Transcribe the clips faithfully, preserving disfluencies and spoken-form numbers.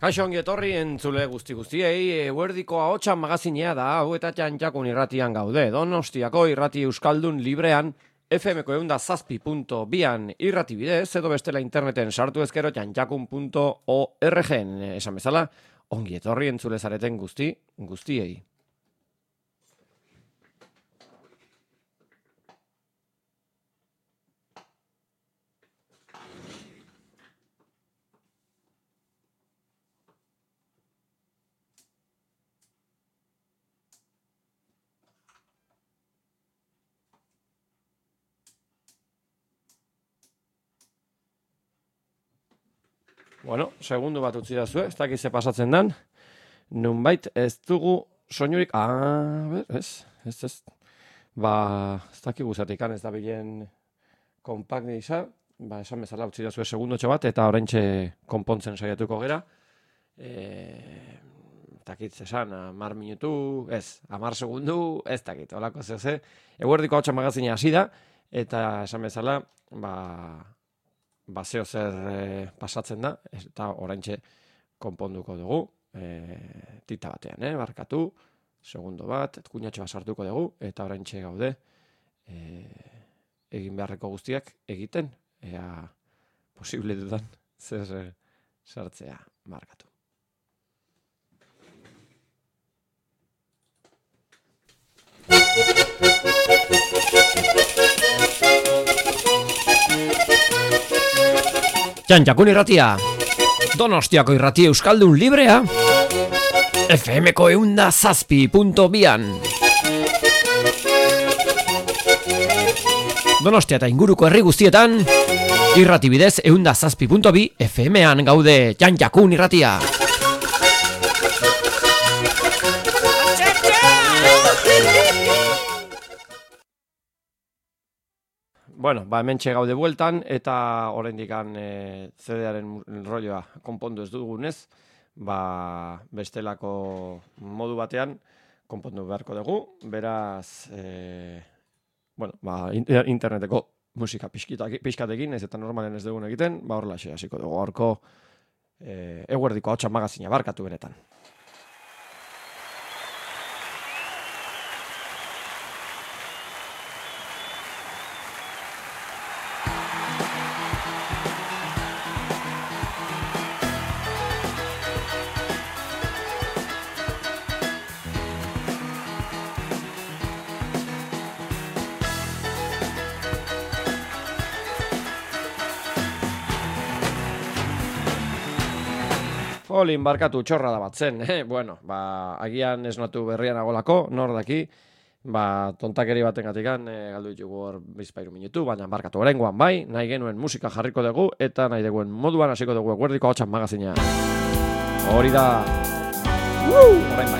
Kaixo ongi etorri entzule guzti guztiei, eguerdiko ahotsa magazinea da, hau eta Txantxakun irratian gaude. Donostiako irrati euskaldun librean, F M ko eunda zazpi punto bian irrati bidez, edo bestela interneten sartu ezkero txantxakun punto org-en. Esan bezala, ongi etorri entzule zareten guzti guztiei. Bueno, segundu bat utzi dazue, ez dakiz ze pasatzen dan. Nunbait ez dugu soinurik... Ah, ber, ez, ez, ez. Ba, ez dakigu zertikan ez da bilen kompakt isa. Ba, esan bezala utzi dazue segundotxo bat, eta oraintxe konpontzen saiatuko gera. E, takit esan, amar minutu, ez, amar segundu, ez takit, holako zeze. Eguerdiko ahotsa magazina hasi da, eta esan bezala, ba... Baseo zer e, pasatzen da, eta oraintxe konponduko dugu, e, tita batean, eh? Barkatu, segundo bat, kuñatxo bat sartuko dugu, eta oraintxe gaude e, egin beharreko guztiak egiten, ea posible dudan zer e, sartzea markatu. Txantxakun irratia, Donostiako irrati euskaldun librea, F M ko eunda zazpi punto bian. Donostia eta inguruko herri guztietan, irrati bidez eunda zazpi punto bi F M-an gaude Txantxakun irratia. Bueno, ba, hementxe gaude bueltan, eta oraindikan e, C D-aren rolloa konpondu ez dugunez, ba, bestelako modu batean konpondu beharko dugu, beraz, e, bueno, ba, interneteko musika pixkatekin, ez eta normalen ez dugun egiten, ba, horrela xe, hasiko dugu, horko e, eguerdiko ahotsa magazina barkatu benetan. Olin barkatu txorra da bat zen, eh? Bueno, ba, agian esnatu berrian agolako, nor daki, ba, tontakeri baten gatikan, e, galdu ditugu hor bizpairu minutu, baina barkatu oraingoan bai, nahi genuen musika jarriko dugu, eta nahi duguen moduan hasiko dugu eguerdiko ahotsa magazina. Hori da, uh, orain bai.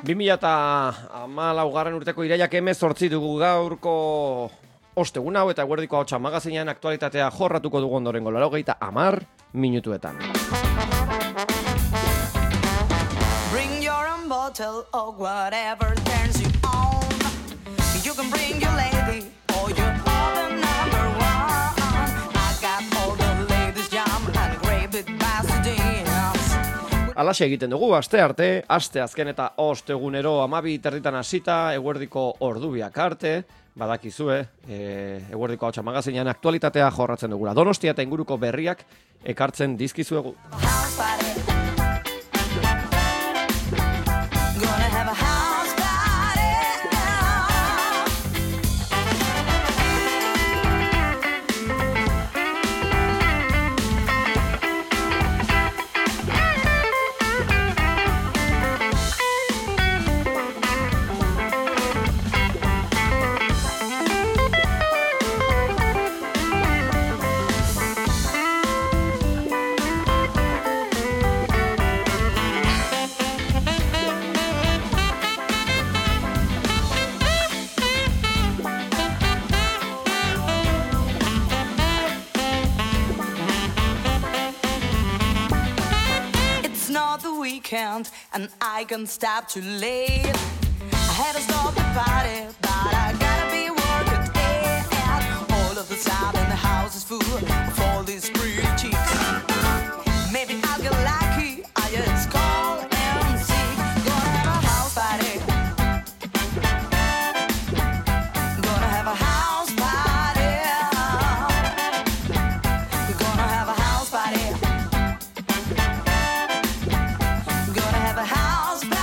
bi mila hamalaugarren urteko iraiak hemezortzi dugu gaurko ostegun hau eta eguerdiko ahotsa magazinean aktualitatea jorratuko dugu ondorengo laurogeita hamar minutuetan. Bring your own bottle or whatever turns you on. You can bring your lady or your other number one. I got all the ladies jam and a great big bass to dance. Alaxe egiten dugu, aste arte, aste azken eta ostegunero amabi terditan hasita, eguerdiko ordubiak arte, badakizue, e, eguerdiko ahotsa magazinean aktualitatea jorratzen dugula. Donostia eta inguruko berriak ekartzen dizkizuegu. House party. Gonna have a house party. It's not the weekend and I can't stop too late. I had to stop the party, but I gotta be working eight. All of the time and the house is full of all these pretty chicks. Maybe I'll get lucky, I just call and see. Gonna have a house party. Gonna have a house party. Gonna have a house party. Gonna have a house party.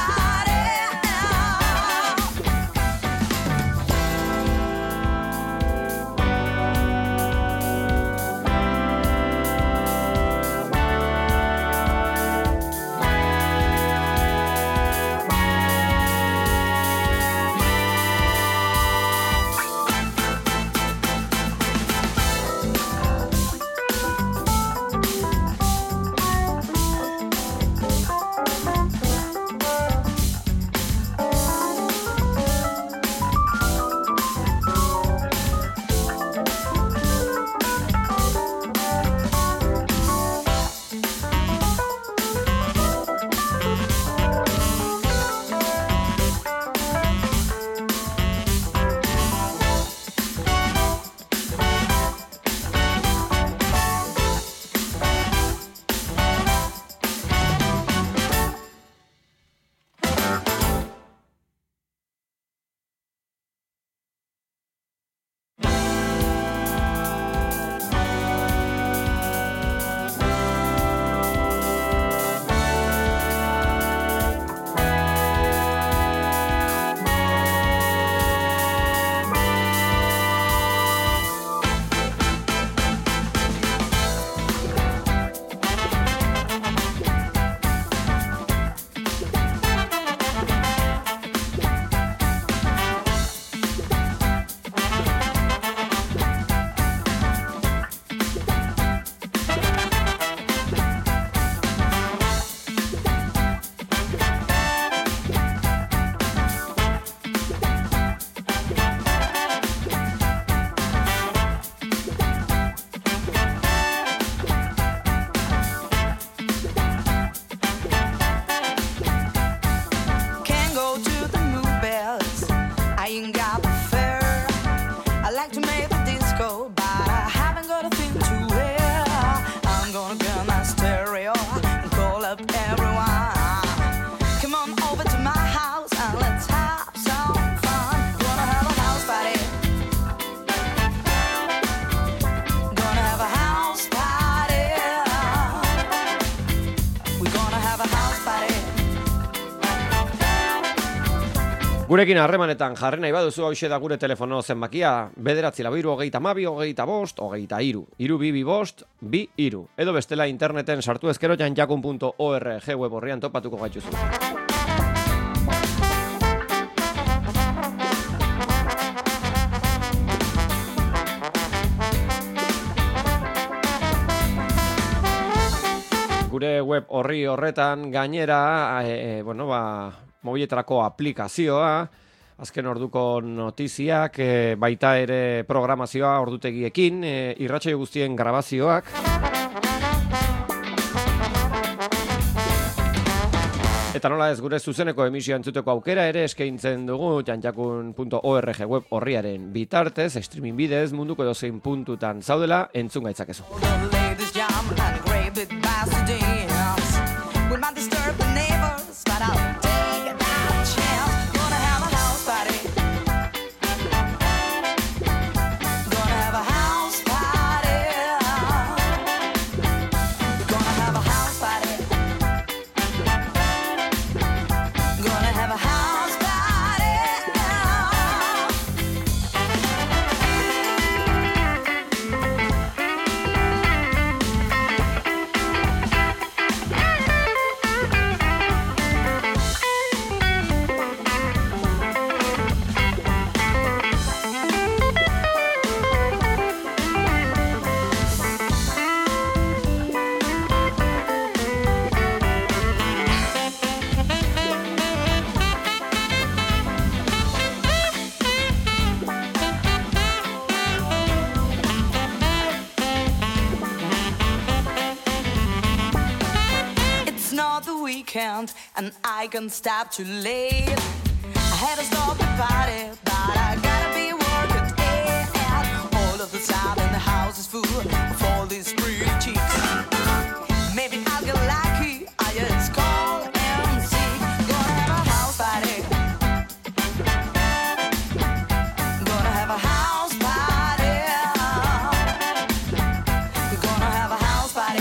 Can't go to the movies, I ain't got the fare. I like to make the disco, but I haven't got a thing to wear. I'm gonna get my stereo and call up everyone. Come on over to my house and let's have some fun. Gonna have a house party. Gonna have a house party. We're gonna have a house party. Gurekin harremanetan jarri nahi baduzu hauxe da gure telefono zenbakia bederatzi lau hiru hogeita hamabi hogeita bost hogeita hiru hiru bi bi bost bi hiru edo bestela interneten sartu ezkero janjakun puntu org web horrian topatuko gaituzu. Gure web horri horretan gainera e, e, bueno, ba, mobiletarako aplikazioa, azken orduko notiziak, e, baita ere programazioa ordutegiekin, e, irratsaio guztien grabazioak. Eta nola ez gure zuzeneko emisioa entzuteko aukera ere eskaintzen dugu jantjakun puntu org web horriaren bitartez, streaming bidez, munduko edozein puntutan zaudela, entzun gaitzakezu. And I can't stop too late. I had to stop the party, but I gotta be working and all of the time in the house is full of all these pretty chicks. Maybe I'll get lucky, I just call and see. Gonna have a house party. Gonna have a house party. Gonna have a house party.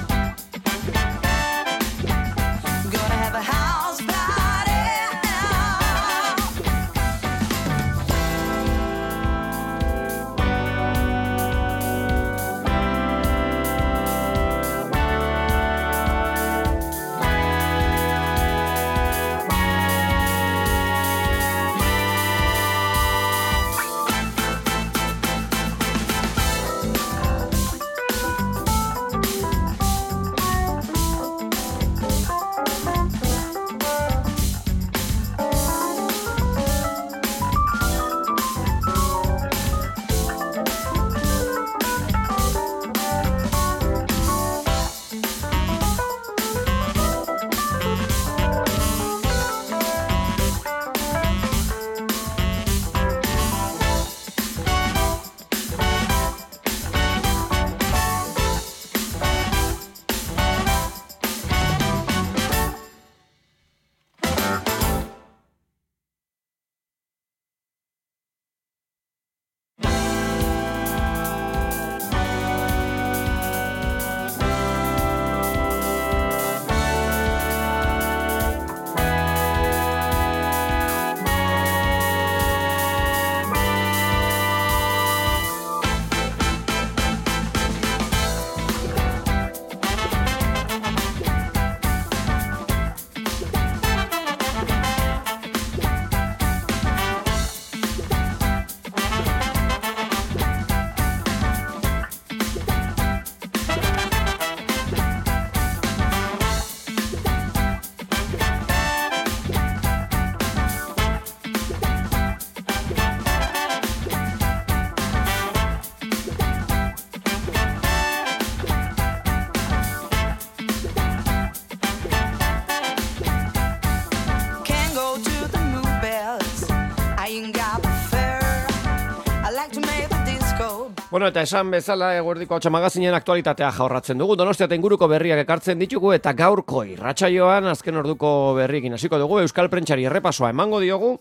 Bueno, eta esan bezala eguerdiko hotsa magazinen aktualitatea jaurratzen dugu. Donostia eta inguruko berriak ekartzen ditugu eta gaurko irratsaioan azken orduko berriekin hasiko dugu. Euskal Prentsari errepasoa emango diogu.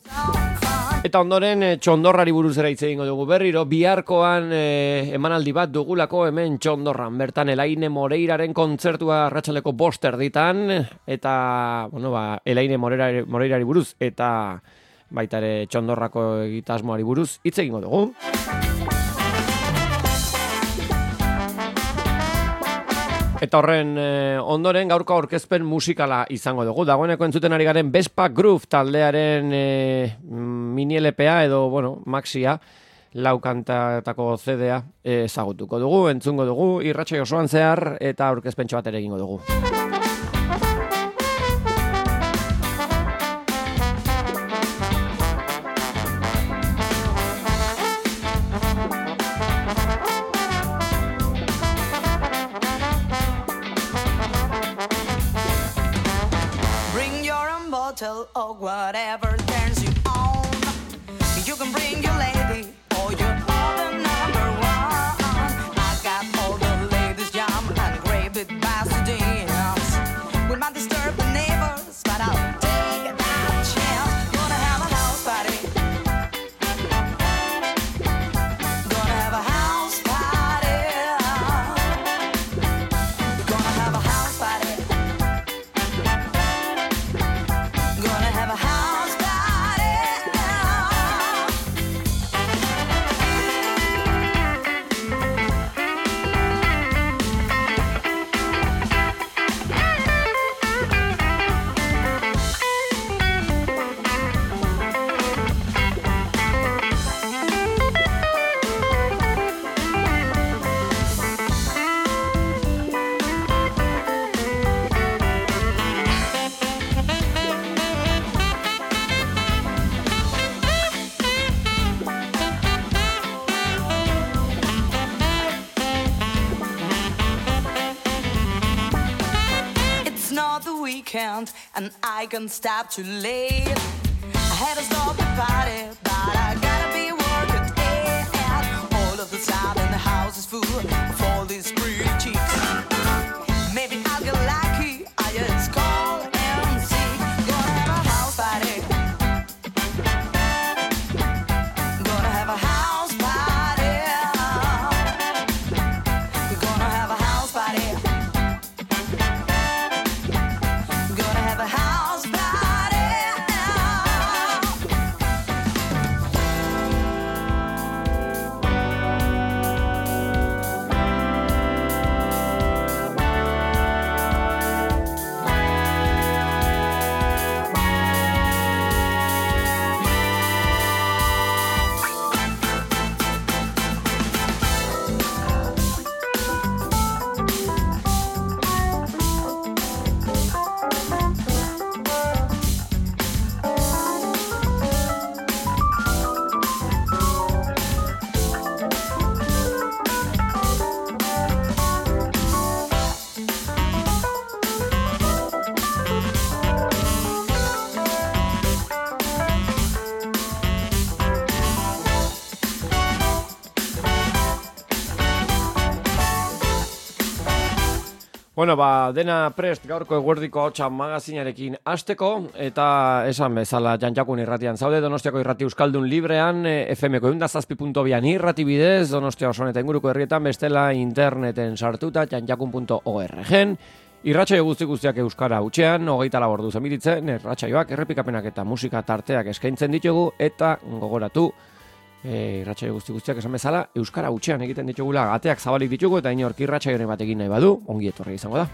Eta ondoren e, txondorrari buruz ere hitz egingo dugu berriro. Biharkoan e, emanaldi bat dugulako hemen txondorran. Bertan Elaine Moreiraren kontzertua arratsaldeko bost erditan. Eta, bueno, ba, Elaine Moreirari, Moreirari buruz eta baita ere txondorrako egitasmoari buruz hitz egingo dugu. Eta horren eh, ondoren gaurko aurkezpen musikala izango dugu. Dagoeneko entzuten ari garen Vespa Groove taldearen eh, mini L P A edo, bueno, maxia, lau kantatako C D-a ezagutuko dugu, entzungo dugu, irratsaio osoan zehar eta aurkezpentxo bat ere egingo dugu. wine bottle or whatever turns you on. You can bring your lady or your other number one. I got all the ladies jam and great big bass to dance. We might disturb the neighbors, but I'll take that chance. Gonna have a house party. Gonna have a house party. Gonna have a house party. Gonna have a house party. It's not the weekend and I can't stop too late. I had to stop the party, but I gotta be working eight. All of the time in the house is full of all these pretty chicks. Maybe I'll get lucky, I just call and see. Gonna have a house party. Gonna have a house party. We're gonna have a house party. Gonna have a house party. Bueno, ba, dena prest gaurko eguerdiko hotxa magazinarekin hasteko eta esan bezala Jantjakun irratian zaude, Donostiako irrati euskaldun librean, F Mko eunda zazpi puntu bian irrati bidez, Donostia osoan eta inguruko herrietan bestela interneten sartuta jantjakun puntu org-en. Irratsaio guzti guztiak euskara hutsean, hogeita lau ordu zenbiritzen, irratsaioak, errepikapenak eta musika tarteak eskaintzen ditugu eta gogoratu, E, irratsaio guzti guztiak esan bezala, euskara hutsean egiten ditugula, ateak zabalik ditugu eta inork irratsaioren bat egin nahi badu, ongi etorri izango da.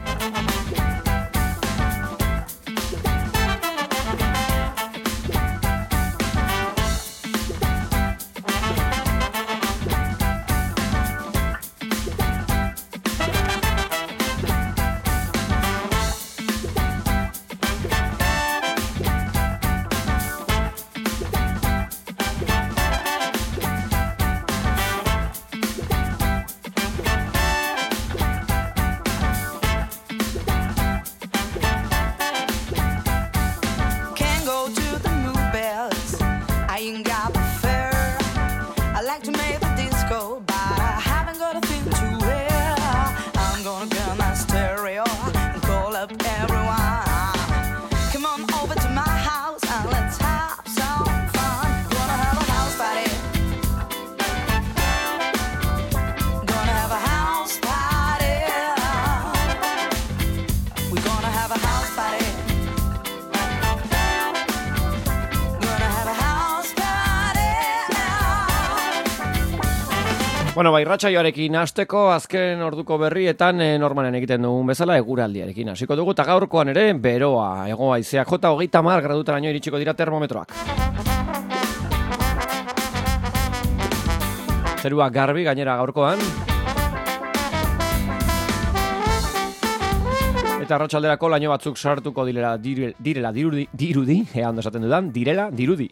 Bueno, bai, irratsaioarekin hasteko azken orduko berrietan e, normalen egiten dugun bezala eguraldiarekin hasiko dugu, eta gaurkoan ere beroa, hego haizeak jota hogeita hamar gradutaraino iritsiko dira termometroak. Zerua garbi gainera gaurkoan. Eta arratsalderako laino batzuk sartuko direla, direla dirudi, dirudi, ea ondo esaten dudan, direla dirudi.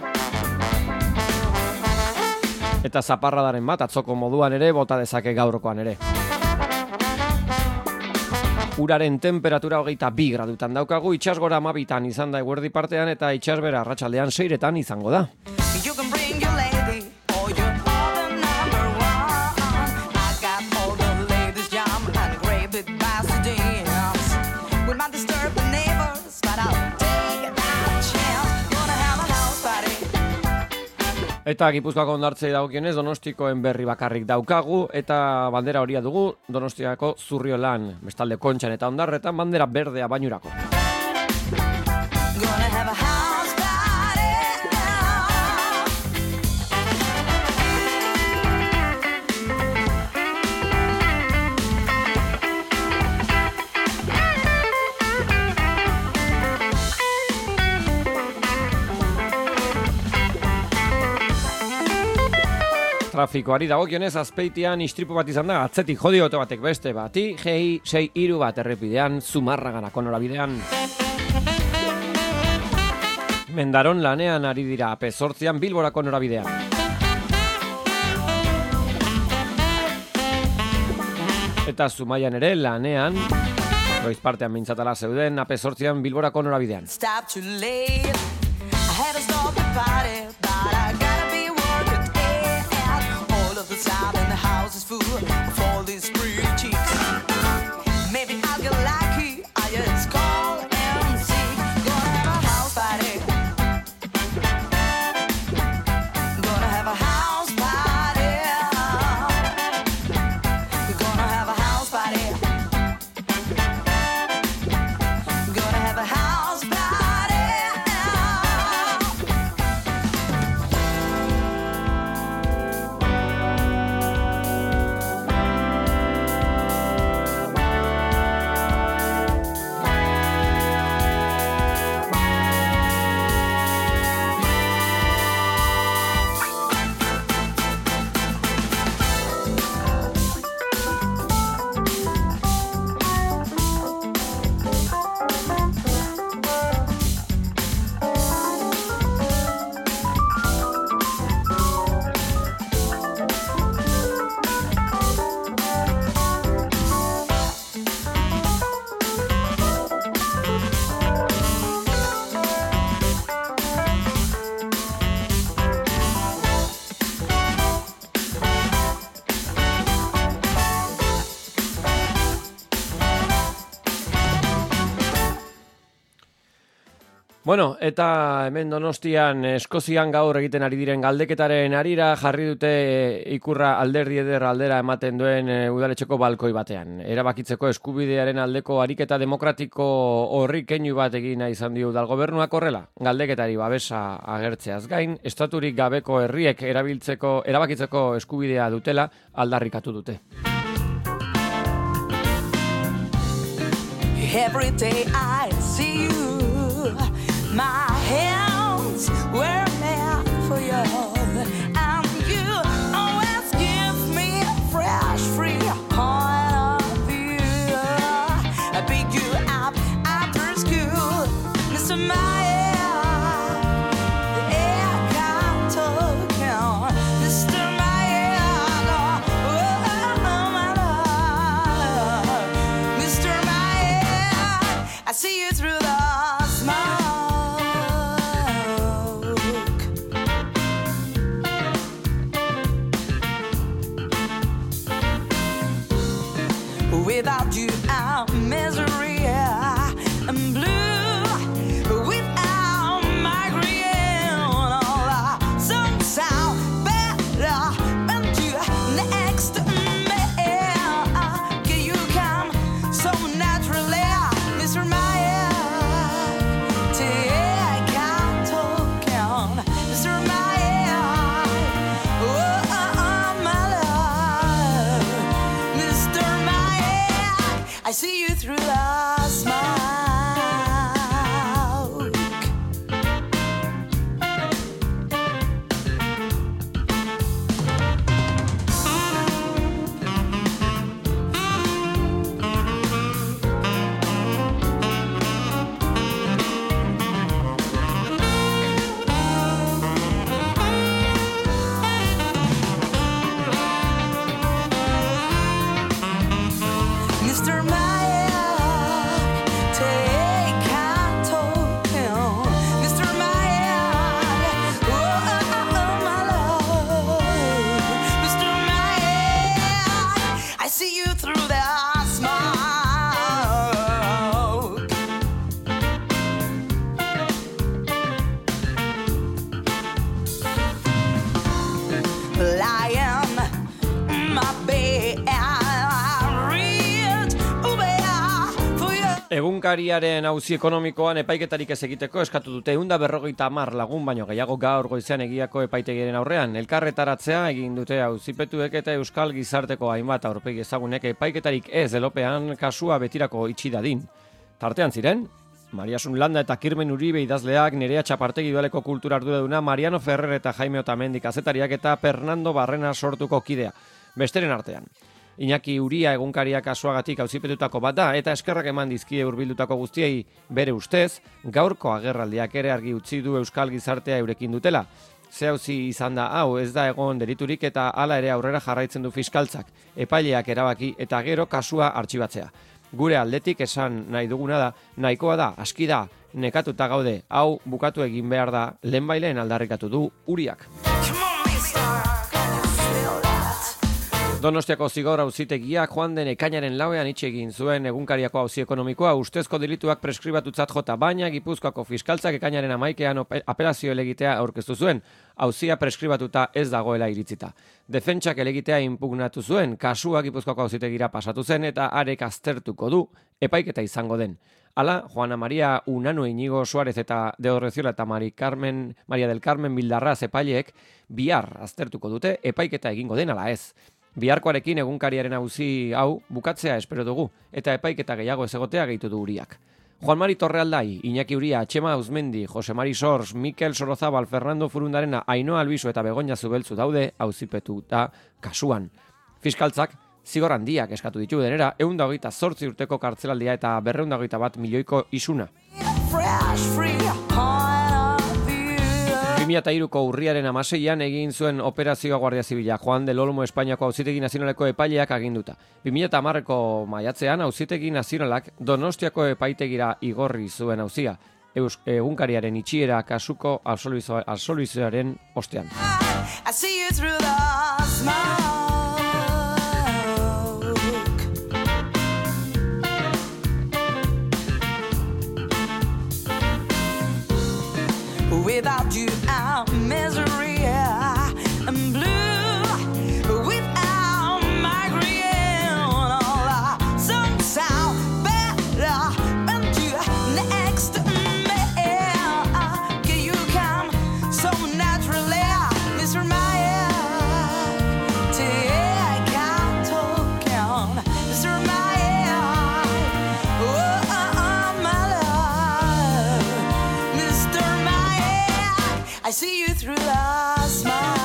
Eta zaparradaren bat atzoko moduan ere bota dezake gaurkoan ere. uraren temperatura hogeita bi gradutan daukagu, itsasgora hamabitan izan da eguerdi partean eta itsasbera arratsaldean seiretan izango da. You can bring your lady or your other number one. I got all the ladies jam and great big bastards. We might disturb the neighbors, but I'll take that chance. Gonna have a house party. Eta Gipuzkoako hondartzei dagokionez Donostikoen berri bakarrik daukagu eta bandera horia dugu Donostiako Zurriolan, bestalde Kontxan eta Hondarretan bandera berdea bainurako. Gonna have a house party. Trafikoari dagokionez Azpeitian istripu bat izan da, atzetik jodi oto batek beste bati, G sei hiru bat errepidean, Zumarraganako norabidean. Mendaron lanean ari dira, A P zortzian Bilborako norabidean. Eta Zumaian ere lanean, goiz partean mintzatala zeuden, A P zortzian Bilborako norabidean. Stop too late. I had to stop the party, but I gotta be working it. All of the time in the house is full of all these pretty chicks. Maybe I'll get lucky. I just call and see. Gonna have a house party. Gonna have a house party. Gonna have a house party. Gonna have a house party. Bueno, eta hemen Donostian Eskozian gaur egiten ari diren galdeketaren harira jarri dute ikurra alderdi eder aldera ematen duen e, udaletxeko balkoi batean. Erabakitzeko eskubidearen aldeko ariketa demokratiko horri keinu bat egina izan dio udal gobernuak horrela. Galdeketari babesa agertzeaz gain, estaturik gabeko herriek erabiltzeko erabakitzeko eskubidea dutela aldarrikatu dute. Every day I see you. My hands were made for you, and you always give me a fresh, free point of view. I pick you up after school, Mister Meyer, the air got talking, Mister Meyer, oh my love, Mister Meyer, I see you through the Egunkariaren auzi ekonomikoan epaiketarik ez egiteko eskatu dute ehun eta berrogeita hamar lagun baino gehiago gaur goizean egiako epaitegiaren aurrean. Elkarretaratzea egin dute auzipetuek eta euskal gizarteko hainbat aurpegi ezagunek epaiketarik ez elopean kasua betirako itxi dadin. Tartean ziren, Mariasun Landa eta Kirmen Uribe idazleak, Nerea Txapartegi Udaleko kultura arduraduna, Mariano Ferrer eta Jaime Otamendi kazetariak eta Fernando Barrena sortuko kidea. Besteren artean. Iñaki Uria egunkaria kasuagatik auzipetutako bat da eta eskerrak eman dizkie hurbildutako guztiei bere ustez, gaurko agerraldiak ere argi utzi du euskal gizartea eurekin dutela. Ze auzi izan da hau ez da egon deliturik eta hala ere aurrera jarraitzen du fiskaltzak, epaileak erabaki eta gero kasua artxibatzea. Gure aldetik esan nahi duguna da, nahikoa da, aski da, nekatuta gaude, hau bukatu egin behar da, lehenbailen aldarrikatu du Uriak. Donostiako zigor auzitegiak joan den ekainaren lauean itxi egin zuen egunkariako auzi ekonomikoa ustezko delituak preskribatutzat jota, baina Gipuzkoako fiskaltzak ekainaren hamaikean apelazio elegitea aurkeztu zuen, auzia preskribatuta ez dagoela iritzita. Defentsak elegitea inpugnatu zuen, kasua Gipuzkoako auzitegira pasatu zen eta arek aztertuko du epaiketa izango den. Hala, Juana Maria Unanu Inigo Suárez eta Deorreziola eta Mari Carmen, Maria del Carmen Bildarraz epaileek bihar aztertuko dute epaiketa egingo den ala ez. Biharkoarekin egunkariaren auzi hau bukatzea espero dugu, eta epaiketa gehiago ez egotea gehitu du Uriak. Juan Mari Torrealdai, Iñaki Uria, Txema Auzmendi, Jose Mari Sors, Mikel Sorozabal, Fernando Furundarena, Ainhoa Albizu eta Begoña Zubeltzu daude auzipetuta kasuan. Fiskaltzak zigor handiak eskatu ditu denera, ehun eta hogeita zortzi urteko kartzelaldia eta berrehun eta hogeita bat milioiko isuna. bi mila hiruko urriaren hamaseian egin zuen operazioa Guardia Zibila, Juan del Olmo Espainiako Auzitegi Nazionaleko epaileak aginduta. bi mila hamareko maiatzean Auzitegi Nazionalak Donostiako epaitegira igorri zuen auzia, egunkariaren itxiera kasuko absoluzioaren ostean. Without you I'm misery and blue. Without my green, all the songs sound better when you're next to me. Can you come so naturally, Mister Maya? Take out talking, Mister Maya. Oh, oh, my love, Mister Maya. I see you through the smoke.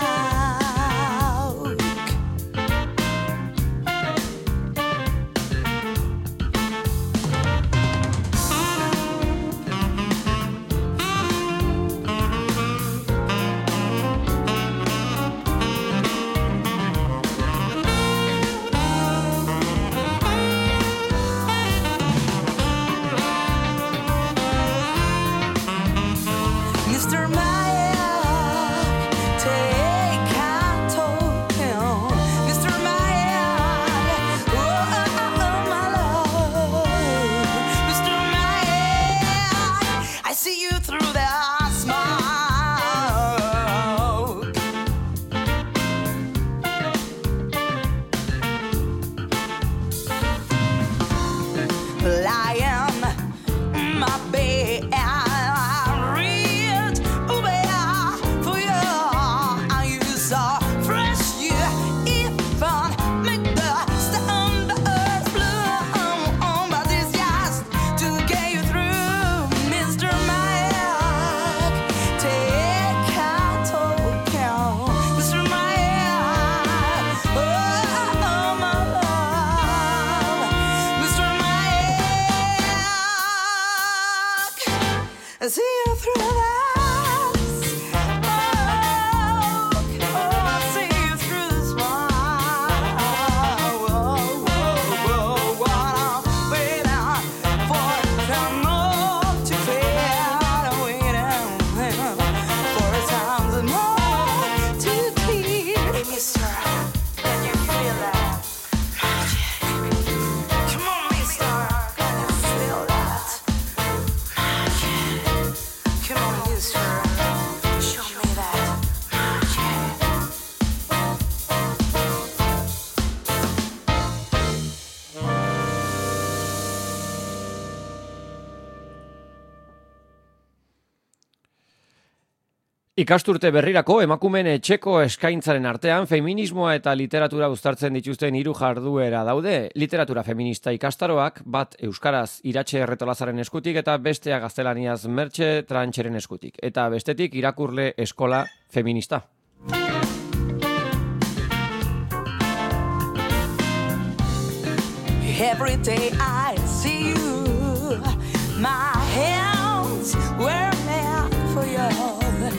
Mister Maya, take out talking. Mister Maya, oh, oh, oh, my love. Mister Maya, I see you through the smoke. Lying in my bed. I see you through the smoke. Oh, I see you through the smoke. Whoa, whoa, whoa, whoa. I'm waiting for the moon to clear. I'm waiting for something more to clear. Hey, mister, can you feel that magic? Come on, mister, can you feel that magic? Come on, mister. Ikasturte berrirako emakumeen etxeko eskaintzaren artean feminismoa eta literatura uztartzen dituzten hiru jarduera daude. Literatura feminista ikastaroak, bat euskaraz Iratxe Erretolazaren eskutik eta bestea gaztelaniaz Mertxe Trancheren eskutik. Eta bestetik irakurle eskola feminista. Every day I see you, my hands were meant for you.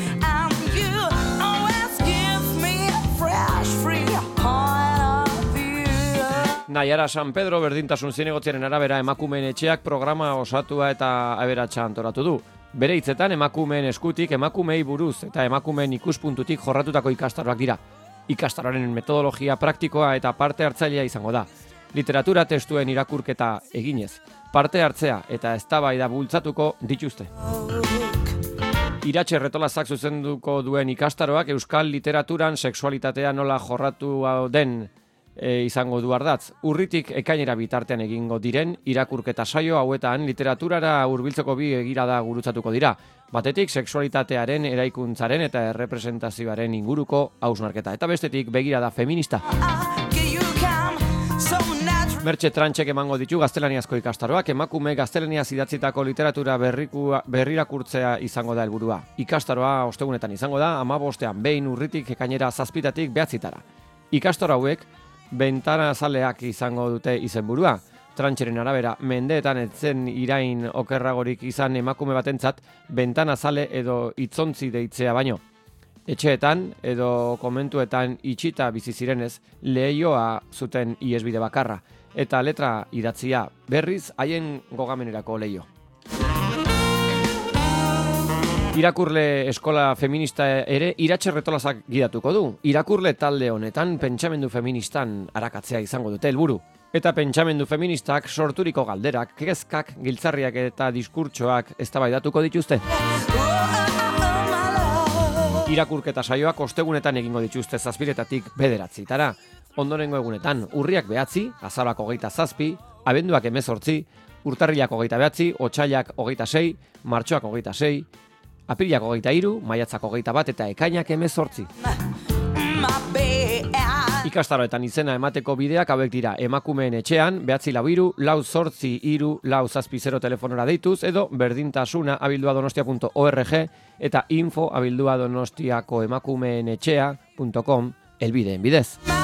Naiara San Pedro berdintasun zinegotziaren arabera emakumeen etxeak programa osatua eta aberatsa antolatu du. Bere hitzetan emakumeen eskutik, emakumei buruz eta emakumeen ikuspuntutik jorratutako ikastaroak dira. Ikastaroaren metodologia praktikoa eta parte hartzailea izango da. Literatura testuen irakurketa eginez, parte hartzea eta eztabaida bultzatuko dituzte. Iratxe Erretolazak zuzenduko duen ikastaroak euskal literaturan sexualitatea nola jorratu den E, izango du ardatz. Urritik ekainera bitartean egingo diren irakurketa saio hauetan literaturara hurbiltzeko bi egirada gurutzatuko dira. Batetik sexualitatearen eraikuntzaren eta errepresentazioaren inguruko hausnarketa. Eta bestetik begirada feminista. Mertxe Tranchek emango ditu gaztelaniazko ikastaroak, emakume gaztelaniaz idatzitako literatura berrikua, berrirakurtzea izango da helburua. Ikastaroa ostegunetan izango da, hamabostean behin urritik ekainera zazpitatik behatzitara. Ikastaro hauek Bentana zaleak izango dute izenburua. Trancheren arabera, mendeetan etzen irain okerragorik izan emakume batentzat, bentana zale edo itzontzi deitzea baino. Etxeetan edo komentuetan itxita bizi zirenez, lehioa zuten iesbide bakarra, eta letra idatzia berriz haien gogamenerako lehio. Irakurle eskola feminista ere Iratxe Erretolazak gidatuko du. Irakurle talde honetan pentsamendu feministan arakatzea izango dute helburu. Eta pentsamendu feministak sorturiko galderak, kezkak, giltzarriak eta diskurtsoak eztabaidatuko dituzte. Irakurketa saioak ostegunetan egingo dituzte zazpiretatik bederatzitara. Ondorengo egunetan urriak behatzi, azaroak hogeita zazpi, abenduak hemezortzi, urtarrilak hogeita behatzi, otsailak hogeita sei, martxoak hogeita sei, aprilak hogeita hiru, maiatzak hogeita bat eta ekainak hemezortzi. Ikastaroetan izena emateko bideak hauek dira emakumeen etxean, behatzi lau hiru, lau zortzi hiru, lau zazpi zero telefonora deituz, edo berdintasuna abildua donostia punto org eta info abildua donostiako emakumeen etxea punto com elbideen bidez.